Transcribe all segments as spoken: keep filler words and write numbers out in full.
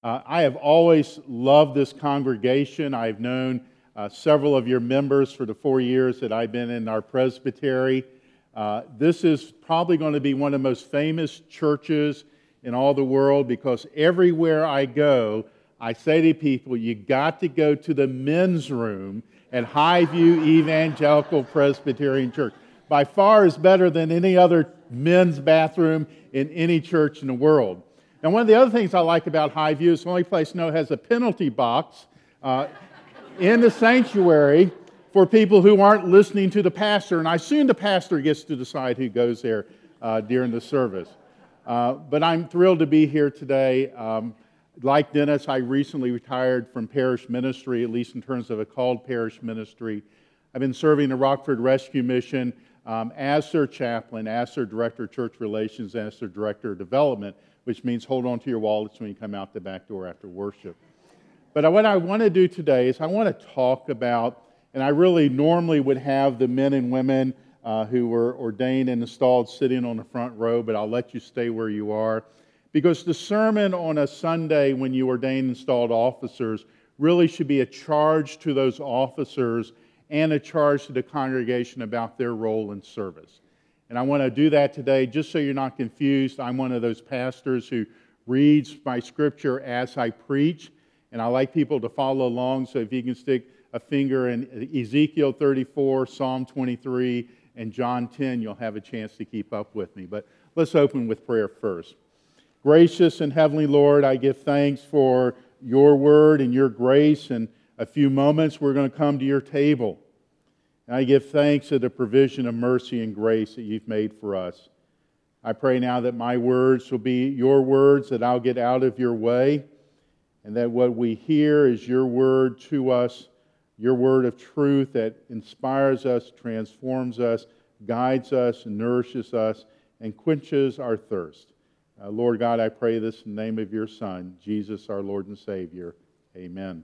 Uh, I have always loved this congregation. I've known uh, several of your members for the four years that I've been in our presbytery. Uh, this is probably going to be one of the most famous churches in all the world because everywhere I go, I say to people, you got to go to the men's room at Highview Evangelical Presbyterian Church. By far is better than any other men's bathroom in any church in the world. Now, one of the other things I like about Highview is the only place I know has a penalty box uh, in the sanctuary for people who aren't listening to the pastor. And I assume the pastor gets to decide who goes there uh, during the service. Uh, but I'm thrilled to be here today. Um, like Dennis, I recently retired from parish ministry, at least in terms of a called parish ministry. I've been serving the Rockford Rescue Mission um, as their chaplain, as their director of church relations, as their director of development, which means hold on to your wallets when you come out the back door after worship. But what I want to do today is I want to talk about, and I really normally would have the men and women uh, who were ordained and installed sitting on the front row, but I'll let you stay where you are. Because the sermon on a Sunday when you ordain installed officers really should be a charge to those officers and a charge to the congregation about their role in service. And I want to do that today just so you're not confused. I'm one of those pastors who reads my scripture as I preach, and I like people to follow along, so if you can stick a finger in Ezekiel thirty-four, Psalm twenty-three, and John ten, you'll have a chance to keep up with me. But let's open with prayer first. Gracious and heavenly Lord, I give thanks for your word and your grace. In a few moments, we're going to come to your table. And I give thanks for the provision of mercy and grace that you've made for us. I pray now that my words will be your words, that I'll get out of your way, and that what we hear is your word to us, your word of truth that inspires us, transforms us, guides us, nourishes us, and quenches our thirst. Uh, Lord God, I pray this in the name of your Son, Jesus, our Lord and Savior. Amen.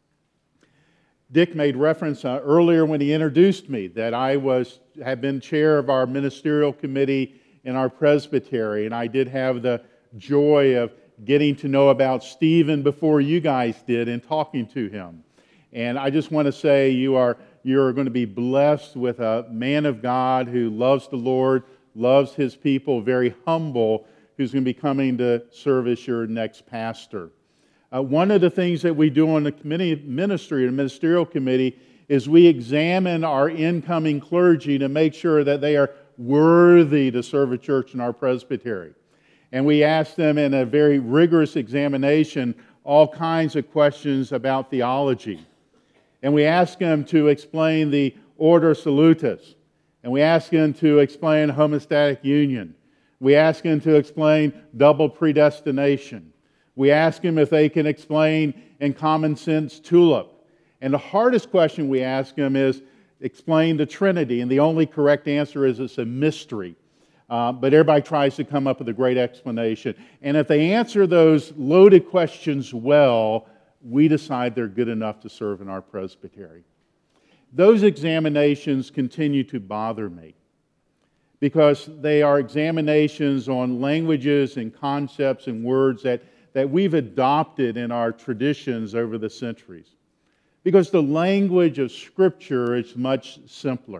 Dick made reference uh, earlier when he introduced me that I was have been chair of our ministerial committee in our presbytery, and I did have the joy of getting to know about Stephen before you guys did and talking to him. And I just want to say you are you're going to be blessed with a man of God who loves the Lord, loves his people, very humble, who's going to be coming to serve as your next pastor. Uh, one of the things that we do on the committee ministry, the ministerial committee, is we examine our incoming clergy to make sure that they are worthy to serve a church in our presbytery. And we ask them in a very rigorous examination all kinds of questions about theology. And we ask them to explain the Ordo Salutis. And we ask them to explain homostatic union. We ask them to explain double predestination. We ask them if they can explain in common sense tulip. And the hardest question we ask them is explain the Trinity. And the only correct answer is it's a mystery. Uh, but everybody tries to come up with a great explanation. And if they answer those loaded questions well, we decide they're good enough to serve in our presbytery. Those examinations continue to bother me because they are examinations on languages and concepts and words that that we've adopted in our traditions over the centuries. Because the language of Scripture is much simpler.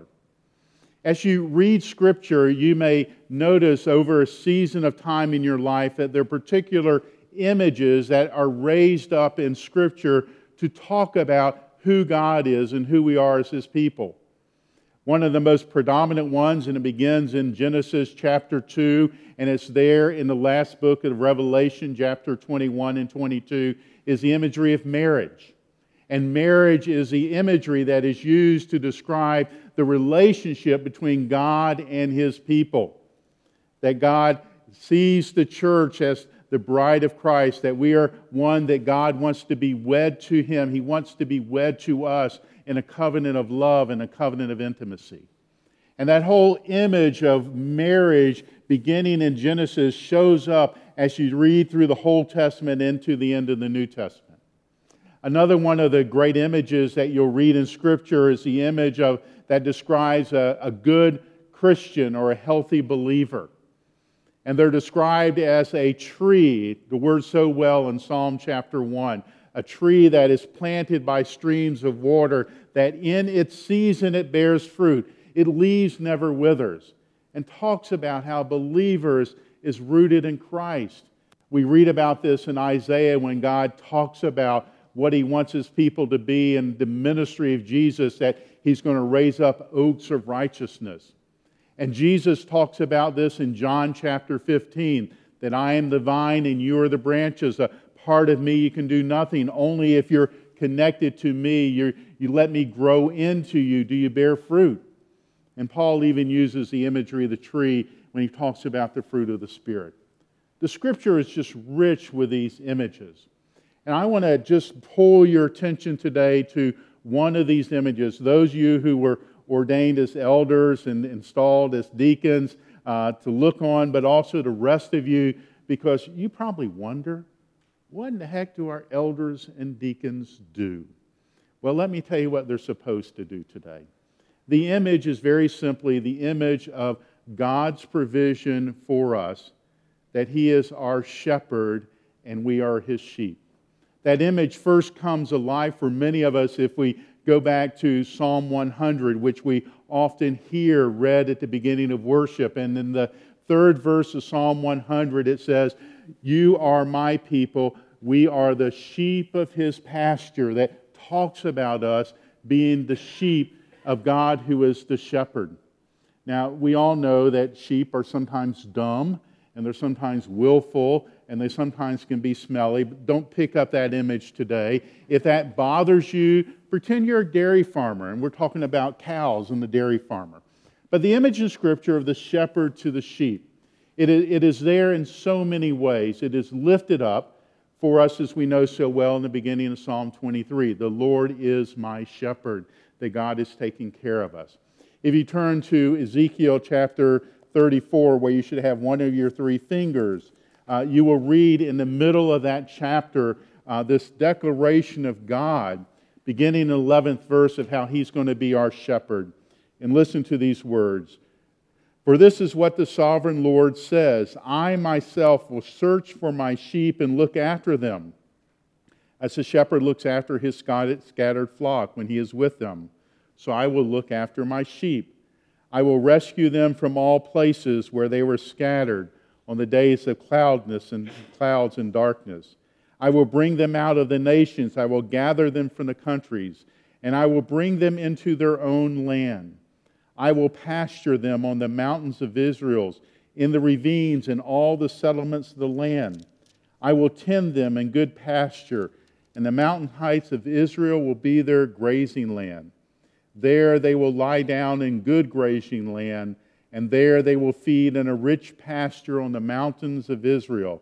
As you read Scripture, you may notice over a season of time in your life that there are particular images that are raised up in Scripture to talk about who God is and who we are as His people. One of the most predominant ones, and it begins in Genesis chapter two, and it's there in the last book of Revelation, chapter twenty-one and twenty-two, is the imagery of marriage. And marriage is the imagery that is used to describe the relationship between God and His people. That God sees the church as the bride of Christ, that we are one that God wants to be wed to Him. He wants to be wed to us in a covenant of love and a covenant of intimacy. And that whole image of marriage beginning in Genesis shows up as you read through the whole Testament into the end of the New Testament. Another one of the great images that you'll read in Scripture is the image of that describes a, a good Christian or a healthy believer. And they're described as a tree, the word so well in Psalm chapter one, a tree that is planted by streams of water, that in its season it bears fruit. Its leaves never withers. And talks about how believers is rooted in Christ. We read about this in Isaiah when God talks about what He wants His people to be in the ministry of Jesus, that He's going to raise up oaks of righteousness. And Jesus talks about this in John chapter fifteen, that I am the vine and you are the branches. A part of me you can do nothing. Only if you're connected to me, you you let me grow into you, do you bear fruit. And Paul even uses the imagery of the tree when he talks about the fruit of the Spirit. The Scripture is just rich with these images. And I want to just pull your attention today to one of these images. Those of you who were ordained as elders and installed as deacons uh, to look on, but also the rest of you, because you probably wonder, what in the heck do our elders and deacons do? Well, let me tell you what they're supposed to do today. The image is very simply the image of God's provision for us, that He is our shepherd and we are His sheep. That image first comes alive for many of us if we go back to Psalm one hundred, which we often hear read at the beginning of worship. And in the third verse of Psalm one hundred, it says, "You are my people, we are the sheep of His pasture." That talks about us being the sheep of God who is the shepherd. Now, we all know that sheep are sometimes dumb, and they're sometimes willful, and they sometimes can be smelly. But don't pick up that image today. If that bothers you, pretend you're a dairy farmer, and we're talking about cows and the dairy farmer. But the image in Scripture of the shepherd to the sheep, it is, it is there in so many ways. It is lifted up for us, as we know so well in the beginning of Psalm twenty-three. The Lord is my shepherd, that God is taking care of us. If you turn to Ezekiel chapter thirty-four, where you should have one of your three fingers, uh, you will read in the middle of that chapter uh, this declaration of God, beginning in the eleventh verse, of how He's going to be our shepherd. And listen to these words. "For this is what the sovereign Lord says, I myself will search for my sheep and look after them, as a shepherd looks after his scattered flock when he is with them. So I will look after my sheep. I will rescue them from all places where they were scattered on the days of cloudness and clouds and darkness. I will bring them out of the nations. I will gather them from the countries, and I will bring them into their own land. I will pasture them on the mountains of Israel, in the ravines and all the settlements of the land. I will tend them in good pasture, and the mountain heights of Israel will be their grazing land. There they will lie down in good grazing land, and there they will feed in a rich pasture on the mountains of Israel.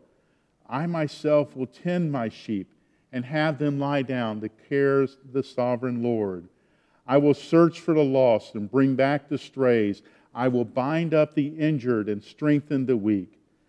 I myself will tend my sheep and have them lie down, declares the sovereign Lord. I will search for the lost and bring back the strays. I will bind up the injured and strengthen the weak.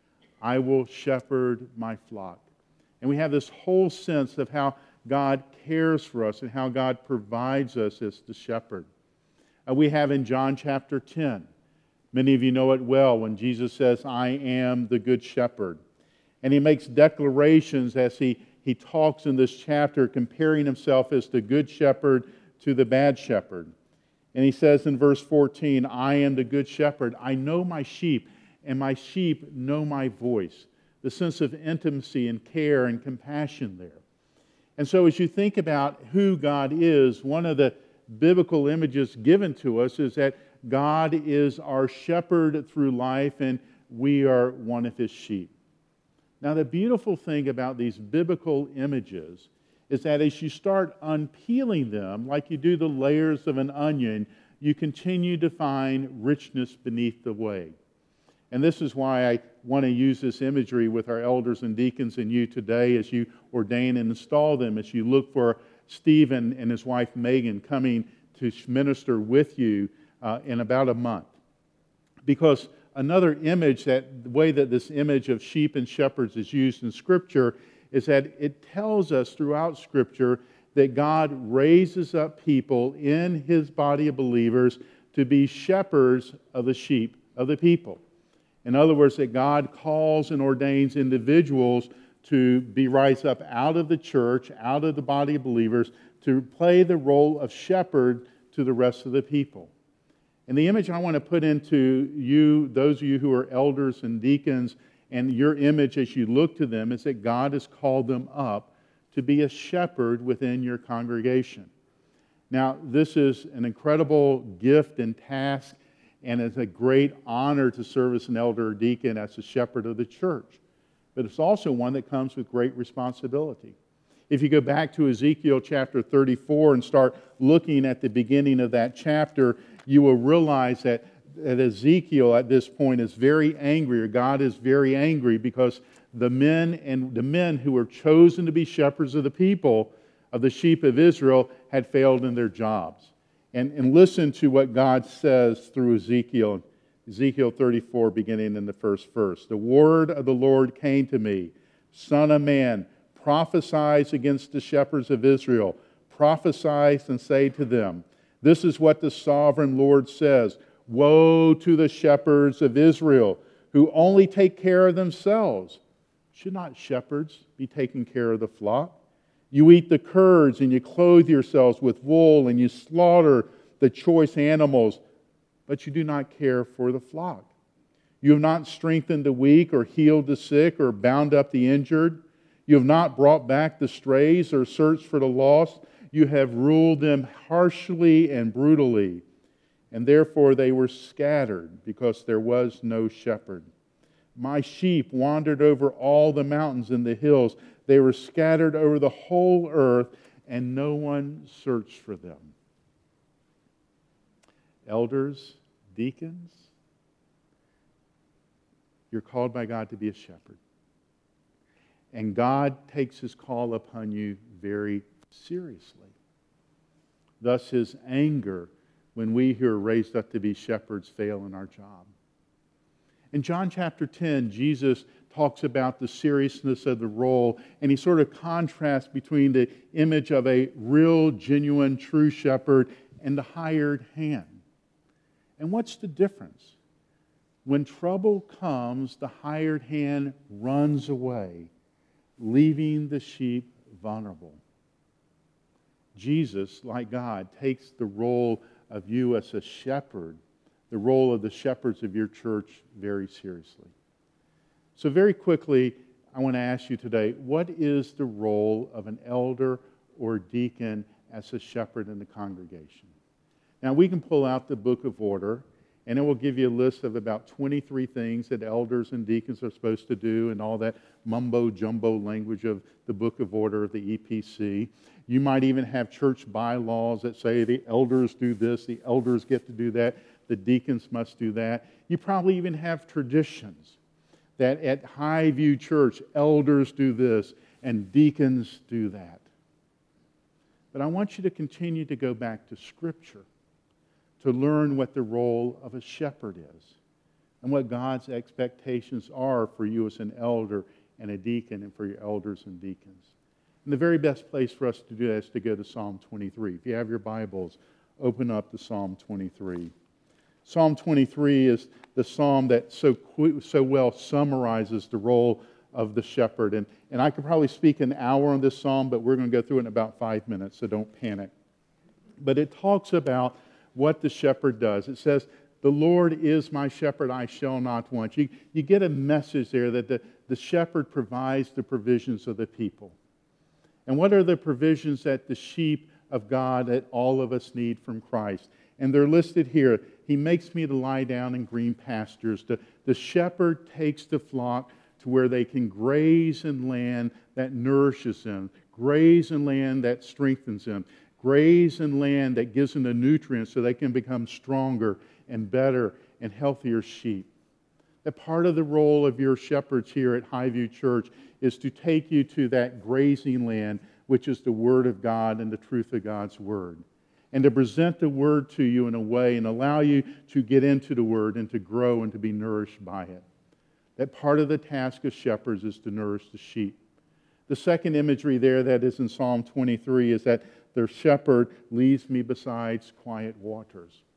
I will shepherd my flock." And we have this whole sense of how God cares for us and how God provides us as the shepherd. Uh, we have in John chapter ten, many of you know it well, when Jesus says, "I am the good shepherd." And He makes declarations as he, he talks in this chapter, comparing Himself as the good shepherd to the bad shepherd. And He says in verse fourteen, "I am the good shepherd. I know my sheep, and my sheep know my voice." The sense of intimacy and care and compassion there. And so as you think about who God is, one of the biblical images given to us is that God is our shepherd through life, and we are one of His sheep. Now, the beautiful thing about these biblical images is that as you start unpeeling them, like you do the layers of an onion, you continue to find richness beneath the way. And this is why I want to use this imagery with our elders and deacons and you today as you ordain and install them, as you look for Stephen and his wife Megan coming to minister with you uh, in about a month. Because another image, that the way that this image of sheep and shepherds is used in Scripture, is that it tells us throughout Scripture that God raises up people in His body of believers to be shepherds of the sheep of the people. In other words, that God calls and ordains individuals to be rise up out of the church, out of the body of believers, to play the role of shepherd to the rest of the people. And the image I want to put into you, those of you who are elders and deacons, and your image as you look to them is that God has called them up to be a shepherd within your congregation. Now, this is an incredible gift and task, and it's a great honor to serve as an elder or deacon as a shepherd of the church. But it's also one that comes with great responsibility. If you go back to Ezekiel chapter thirty-four and start looking at the beginning of that chapter, you will realize that, that Ezekiel at this point is very angry, or God is very angry, because the men and the men who were chosen to be shepherds of the people, of the sheep of Israel, had failed in their jobs. And, and listen to what God says through Ezekiel. Ezekiel thirty-four, beginning in the first verse. The word of the Lord came to me, Son of man, prophesy against the shepherds of Israel. Prophesy and say to them, this is what the sovereign Lord says. Woe to the shepherds of Israel, who only take care of themselves. Should not shepherds be taking care of the flock? You eat the curds, and you clothe yourselves with wool, and you slaughter the choice animals, but you do not care for the flock. You have not strengthened the weak, or healed the sick, or bound up the injured. You have not brought back the strays, or searched for the lost. You have ruled them harshly and brutally, and therefore they were scattered, because there was no shepherd. My sheep wandered over all the mountains and the hills. They were scattered over the whole earth, and no one searched for them. Elders, deacons, you're called by God to be a shepherd. And God takes His call upon you very seriously. Thus His anger when we who are raised up to be shepherds fail in our job. In John chapter ten, Jesus talks about the seriousness of the role, and He sort of contrasts between the image of a real, genuine, true shepherd and the hired hand. And what's the difference? When trouble comes, the hired hand runs away, leaving the sheep vulnerable. Jesus, like God, takes the role of you as a shepherd, the role of the shepherds of your church, very seriously. So very quickly, I want to ask you today, what is the role of an elder or deacon as a shepherd in the congregation? Now, we can pull out the Book of Order, and it will give you a list of about twenty-three things that elders and deacons are supposed to do, and all that mumbo-jumbo language of the Book of Order, the E P C. You might even have church bylaws that say the elders do this, the elders get to do that, the deacons must do that. You probably even have traditions that at Highview Church, elders do this and deacons do that. But I want you to continue to go back to Scripture to learn what the role of a shepherd is and what God's expectations are for you as an elder and a deacon and for your elders and deacons. And the very best place for us to do that is to go to Psalm twenty-three. If you have your Bibles, open up to Psalm twenty-three. Psalm twenty-three is the psalm that so so well summarizes the role of the shepherd. And, and I could probably speak an hour on this psalm, but we're going to go through it in about five minutes, so don't panic. But it talks about what the shepherd does. It says, the Lord is my shepherd, I shall not want. You, you get a message there that the, the shepherd provides the provisions of the people. And what are the provisions that the sheep of God that all of us need from Christ? And they're listed here. He makes me to lie down in green pastures. The, the shepherd takes the flock to where they can graze in land that nourishes them, graze in land that strengthens them, graze in land that gives them the nutrients so they can become stronger and better and healthier sheep. That part of the role of your shepherds here at Highview Church is to take you to that grazing land, which is the Word of God and the truth of God's Word, and to present the Word to you in a way and allow you to get into the Word and to grow and to be nourished by it. That part of the task of shepherds is to nourish the sheep. The second imagery there that is in Psalm twenty-three is that the shepherd leads me beside quiet waters.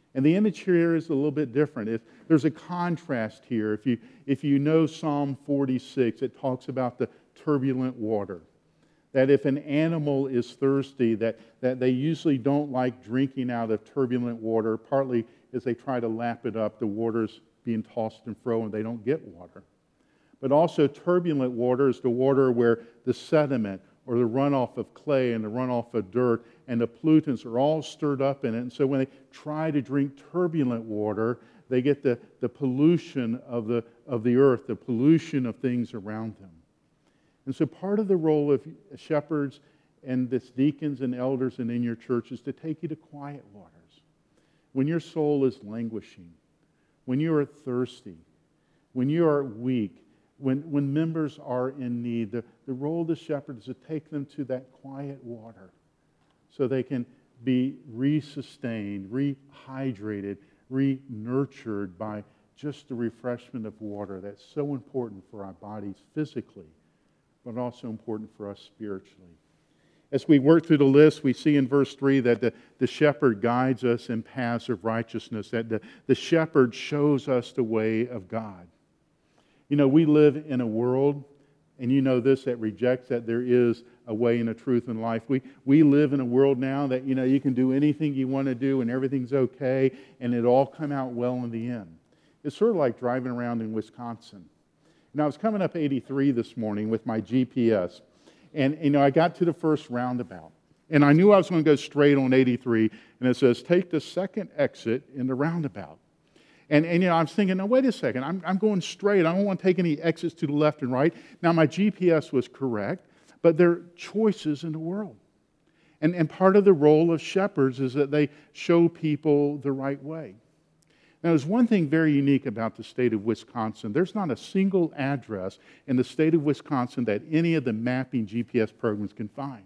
And the image here is a little bit different. If there's a contrast here. If you, if you know Psalm forty-six, it talks about the turbulent water. That if an animal is thirsty, that, that they usually don't like drinking out of turbulent water, partly as they try to lap it up, the water's being tossed and fro and they don't get water. But also turbulent water is the water where the sediment or the runoff of clay and the runoff of dirt and the pollutants are all stirred up in it. And so when they try to drink turbulent water, they get the, the pollution of the, of the earth, the pollution of things around them. And so part of the role of shepherds and this deacons and elders and in your church is to take you to quiet waters. When your soul is languishing, when you are thirsty, when you are weak, when, when members are in need, the, the role of the shepherd is to take them to that quiet water so they can be resustained, rehydrated, re-nurtured by just the refreshment of water that's so important for our bodies physically, but also important for us spiritually. As we work through the list, we see in verse three that the, the shepherd guides us in paths of righteousness, that the, the shepherd shows us the way of God. You know, we live in a world, and you know this, that rejects that there is a way and a truth in life. We, we live in a world now that, you know, you can do anything you want to do and everything's okay, and it all come out well in the end. It's sort of like driving around in Wisconsin. And I was coming up eighty-three this morning with my G P S. And, you know, I got to the first roundabout. And I knew I was going to go straight on eighty-three. And it says, take the second exit in the roundabout. And, and you know, I was thinking, no, wait a second. I'm, I'm going straight. I don't want to take any exits to the left and right. Now, my G P S was correct. But there are choices in the world. And, and part of the role of shepherds is that they show people the right way. Now, there's one thing very unique about the state of Wisconsin. There's not a single address in the state of Wisconsin that any of the mapping G P S programs can find.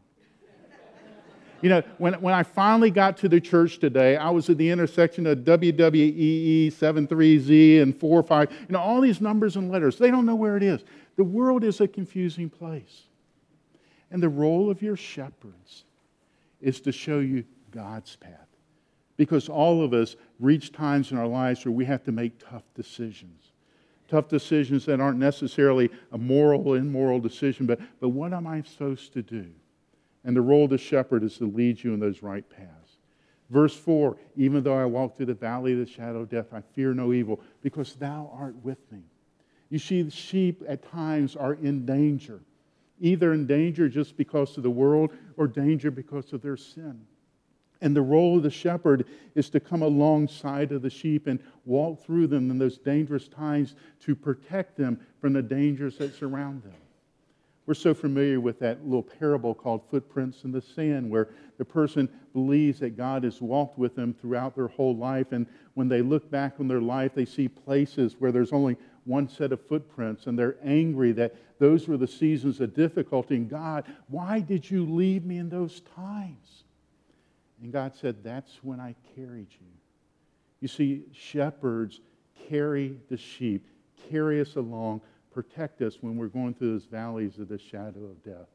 You know, when, when I finally got to the church today, I was at the intersection of W W E E seventy-three Z and four five. You know, all these numbers and letters. They don't know where it is. The world is a confusing place. And the role of your shepherds is to show you God's path. Because all of us reach times in our lives where we have to make tough decisions. Tough decisions that aren't necessarily a moral or immoral decision, but, but what am I supposed to do? And the role of the shepherd is to lead you in those right paths. Verse four, even though I walk through the valley of the shadow of death, I fear no evil, because thou art with me. You see, the sheep at times are in danger. Either in danger just because of the world or danger because of their sin. And the role of the shepherd is to come alongside of the sheep and walk through them in those dangerous times to protect them from the dangers that surround them. We're so familiar with that little parable called Footprints in the Sand, where the person believes that God has walked with them throughout their whole life, and when they look back on their life, they see places where there's only one set of footprints, and they're angry that those were the seasons of difficulty. And God, why did you leave me in those times? And God said, that's when I carried you. You see, shepherds carry the sheep, carry us along, protect us when we're going through those valleys of the shadow of death.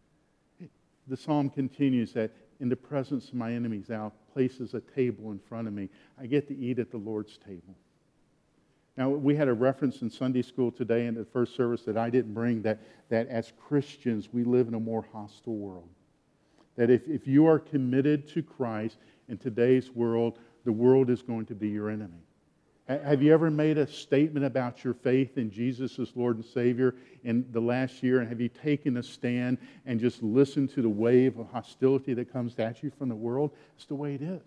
The psalm continues that in the presence of my enemies, thou places a table in front of me. I get to eat at the Lord's table. Now, we had a reference in Sunday school today in the first service that I didn't bring, that, that as Christians, we live in a more hostile world. That if, if you are committed to Christ in today's world, the world is going to be your enemy. Have you ever made a statement about your faith in Jesus as Lord and Savior in the last year? And have you taken a stand and just listened to the wave of hostility that comes at you from the world? It's the way it is.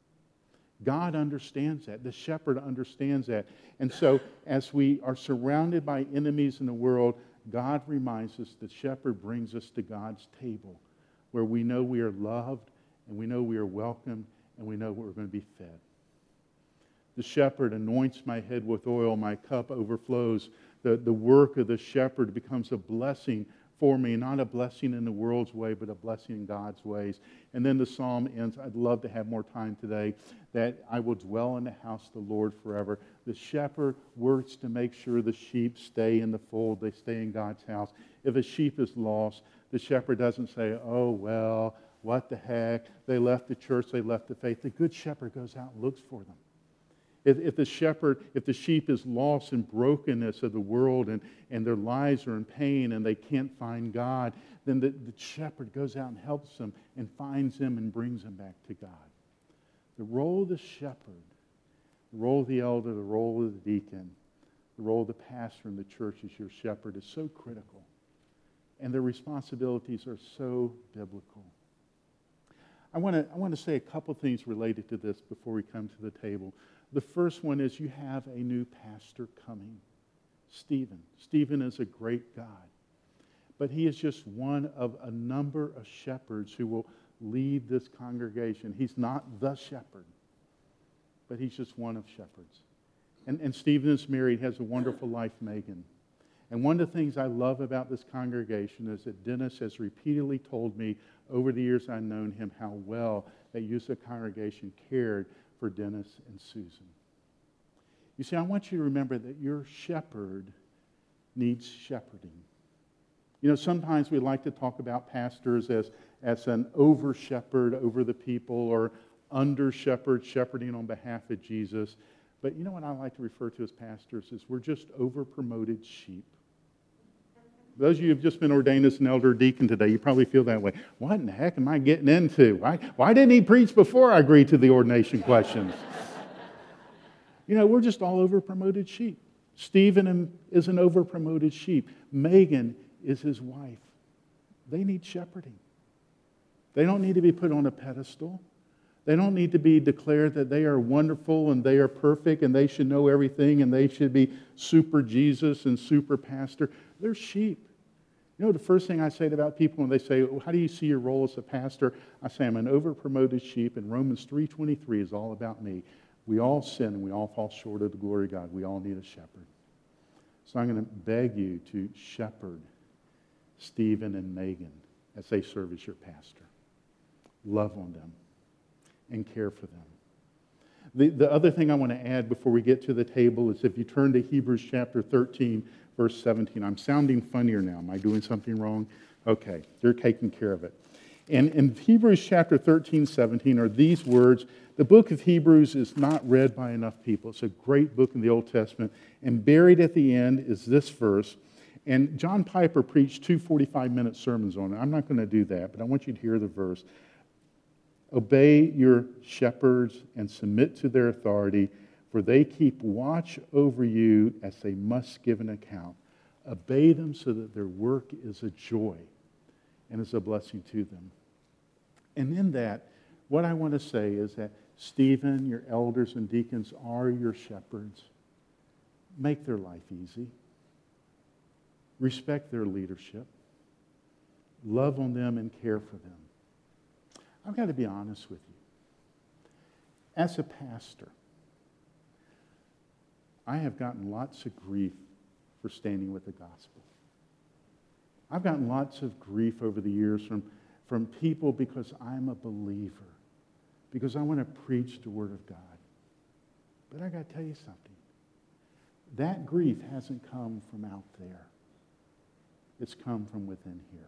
God understands that. The shepherd understands that. And so as we are surrounded by enemies in the world, God reminds us the shepherd brings us to God's table where we know we are loved and we know we are welcomed and we know we're going to be fed. The shepherd anoints my head with oil, my cup overflows. The, the work of the shepherd becomes a blessing for me, not a blessing in the world's way, but a blessing in God's ways. And then the psalm ends, I'd love to have more time today, that I will dwell in the house of the Lord forever. The shepherd works to make sure the sheep stay in the fold, they stay in God's house. If a sheep is lost, the shepherd doesn't say, oh, well, what the heck, they left the church, they left the faith. The good shepherd goes out and looks for them. If, if the shepherd, if the sheep is lost in brokenness of the world and, and their lives are in pain and they can't find God, then the, the shepherd goes out and helps them and finds them and brings them back to God. The role of the shepherd, the role of the elder, the role of the deacon, the role of the pastor in the church as your shepherd is so critical. And their responsibilities are so biblical. I want to I want to say a couple things related to this before we come to the table. The first one is you have a new pastor coming, Stephen. Stephen is a great guy, but he is just one of a number of shepherds who will lead this congregation. He's not the shepherd, but he's just one of shepherds. And, and Stephen is married, has a wonderful wife, Megan. And one of the things I love about this congregation is that Dennis has repeatedly told me over the years I've known him how well that you as a congregation cared for Dennis and Susan. You see, I want you to remember that your shepherd needs shepherding. You know, sometimes we like to talk about pastors as, as an over-shepherd over the people or under-shepherd shepherding on behalf of Jesus. But you know what I like to refer to as pastors is we're just over-promoted sheep. Those of you who have just been ordained as an elder deacon today, you probably feel that way. What in the heck am I getting into? Why, why didn't he preach before I agreed to the ordination questions? You know, we're just all over-promoted sheep. Stephen is an over-promoted sheep. Megan is his wife. They need shepherding. They don't need to be put on a pedestal. They don't need to be declared that they are wonderful and they are perfect and they should know everything and they should be super Jesus and super pastor. They're sheep. You know, the first thing I say about people when they say, well, how do you see your role as a pastor? I say, I'm an over-promoted sheep, and Romans three twenty-three is all about me. We all sin and we all fall short of the glory of God. We all need a shepherd. So I'm going to beg you to shepherd Stephen and Megan as they serve as your pastor. Love on them and care for them. The, the other thing I want to add before we get to the table is if you turn to Hebrews chapter thirteen, verse seventeen. I'm sounding funnier now. Am I doing something wrong? Okay, you're taking care of it. And in Hebrews chapter thirteen, seventeen are these words. The book of Hebrews is not read by enough people. It's a great book in the Old Testament. And buried at the end is this verse. And John Piper preached two forty-five-minute sermons on it. I'm not going to do that, but I want you to hear the verse. Obey your shepherds and submit to their authority, for they keep watch over you as they must give an account. Obey them so that their work is a joy and is a blessing to them. And in that, what I want to say is that Stephen, your elders and deacons are your shepherds. Make their life easy. Respect their leadership. Love on them and care for them. I've got to be honest with you. As a pastor, I have gotten lots of grief for standing with the gospel. I've gotten lots of grief over the years from, from people because I'm a believer, because I want to preach the Word of God. But I got to tell you something. That grief hasn't come from out there. It's come from within here.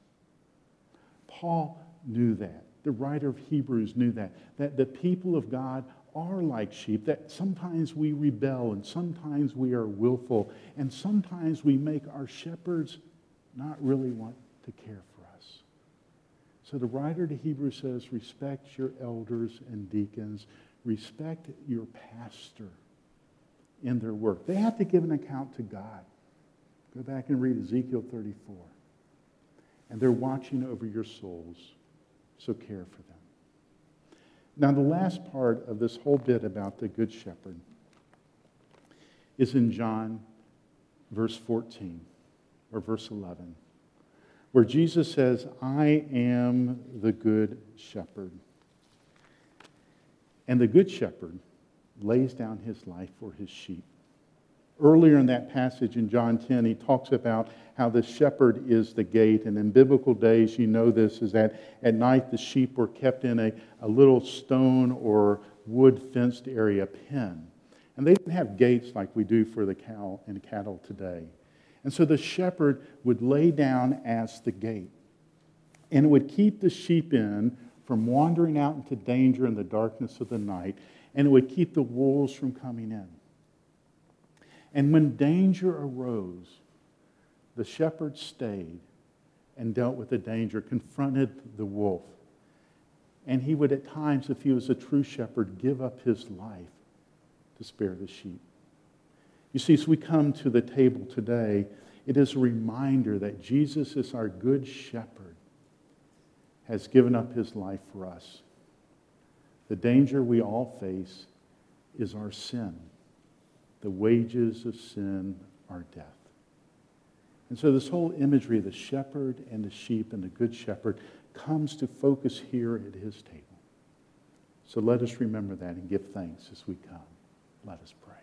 Paul knew that. The writer of Hebrews knew that. That the people of God are like sheep, that sometimes we rebel and sometimes we are willful and sometimes we make our shepherds not really want to care for us. So the writer to Hebrews says, respect your elders and deacons, respect your pastor in their work. They have to give an account to God. Go back and read Ezekiel thirty-four. And they're watching over your souls, so care for them. Now, the last part of this whole bit about the Good Shepherd is in John, verse fourteen, or verse eleven, where Jesus says, I am the Good Shepherd. And the Good Shepherd lays down his life for his sheep. Earlier in that passage in John ten, he talks about how the shepherd is the gate. And in biblical days, you know this, is that at night the sheep were kept in a, a little stone or wood fenced area, pen. And they didn't have gates like we do for the cow and cattle today. And so the shepherd would lay down as the gate. And it would keep the sheep in from wandering out into danger in the darkness of the night. and it would keep the wolves from coming in. And when danger arose, the shepherd stayed and dealt with the danger, confronted the wolf. And he would at times, if he was a true shepherd, give up his life to spare the sheep. You see, as we come to the table today, it is a reminder that Jesus is our good shepherd, has given up his life for us. The danger we all face is our sin. The wages of sin are death. And so this whole imagery of the shepherd and the sheep and the good shepherd comes to focus here at his table. So let us remember that and give thanks as we come. Let us pray.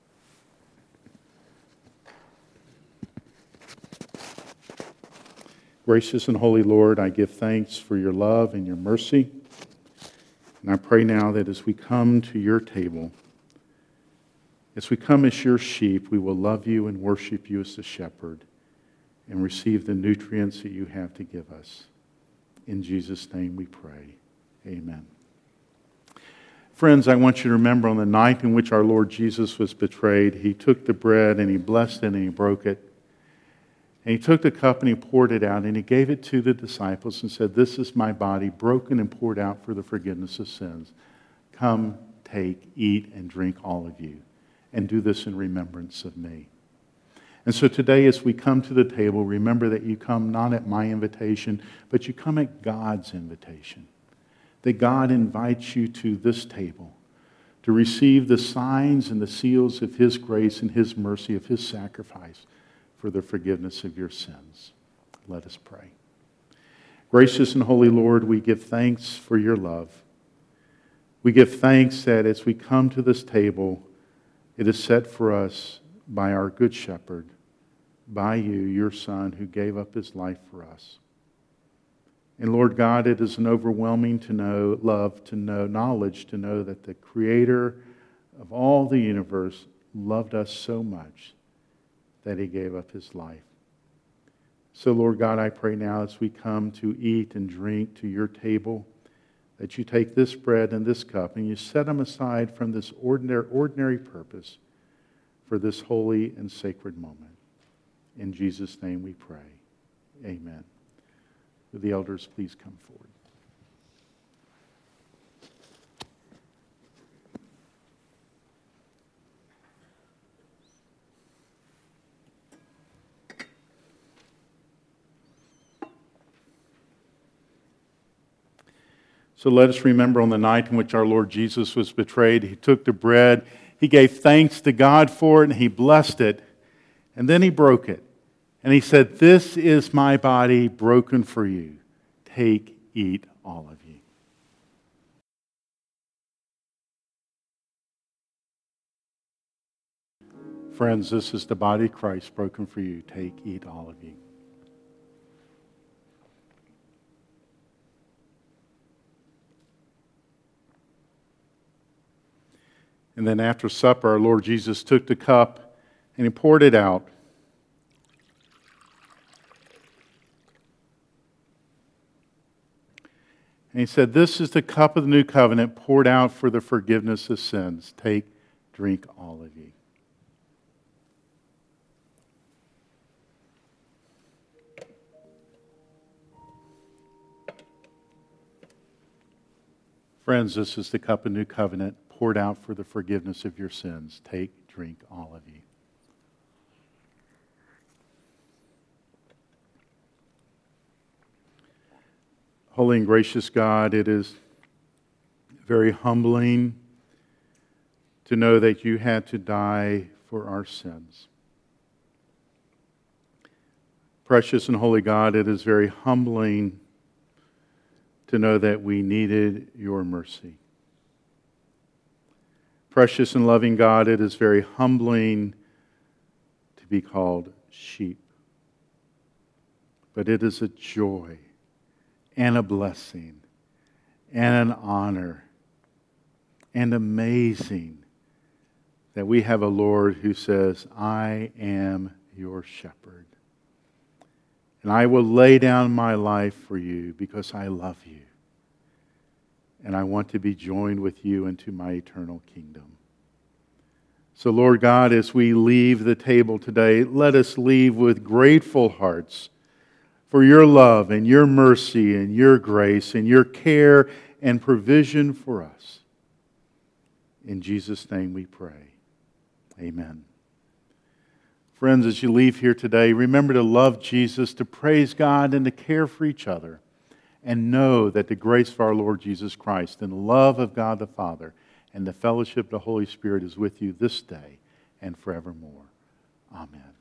Gracious and holy Lord, I give thanks for your love and your mercy. And I pray now that as we come to your table, as we come as your sheep, we will love you and worship you as the shepherd and receive the nutrients that you have to give us. In Jesus' name we pray. Amen. Friends, I want you to remember on the night in which our Lord Jesus was betrayed, he took the bread and he blessed it and he broke it. And he took the cup and he poured it out and he gave it to the disciples and said, "This is my body broken and poured out for the forgiveness of sins. Come, take, eat, and drink all of you. And do this in remembrance of me." And so today as we come to the table, remember that you come not at my invitation, but you come at God's invitation. That God invites you to this table to receive the signs and the seals of his grace and his mercy, of his sacrifice for the forgiveness of your sins. Let us pray. Gracious and holy Lord, we give thanks for your love. We give thanks that as we come to this table, it is set for us by our good shepherd, by you, your Son, who gave up his life for us. And Lord God, it is an overwhelming to know, love to know, knowledge to know that the Creator of all the universe loved us so much that he gave up his life. So Lord God, I pray now as we come to eat and drink to your table, that you take this bread and this cup and you set them aside from this ordinary, ordinary purpose for this holy and sacred moment. In Jesus' name we pray. Amen. Would the elders please come forward? So let us remember on the night in which our Lord Jesus was betrayed, he took the bread, he gave thanks to God for it, and he blessed it, and then he broke it. And he said, "This is my body broken for you. Take, eat, all of you." Friends, this is the body of Christ broken for you. Take, eat, all of you. And then after supper, our Lord Jesus took the cup and he poured it out. And he said, "This is the cup of the new covenant poured out for the forgiveness of sins. Take, drink, all of you." Friends, this is the cup of the new covenant poured out for the forgiveness of your sins. Take, drink, all of you. Holy and gracious God, it is very humbling to know that you had to die for our sins. Precious and holy God, it is very humbling to know that we needed your mercy. Precious and loving God, it is very humbling to be called sheep. But it is a joy and a blessing and an honor and amazing that we have a Lord who says, "I am your shepherd. And I will lay down my life for you because I love you. and I want to be joined with you into my eternal kingdom. So, Lord God, as we leave the table today, let us leave with grateful hearts for your love and your mercy and your grace and your care and provision for us. In Jesus' name we pray. Amen. Friends, as you leave here today, remember to love Jesus, to praise God, and to care for each other. And know that the grace of our Lord Jesus Christ and the love of God the Father and the fellowship of the Holy Spirit is with you this day and forevermore. Amen.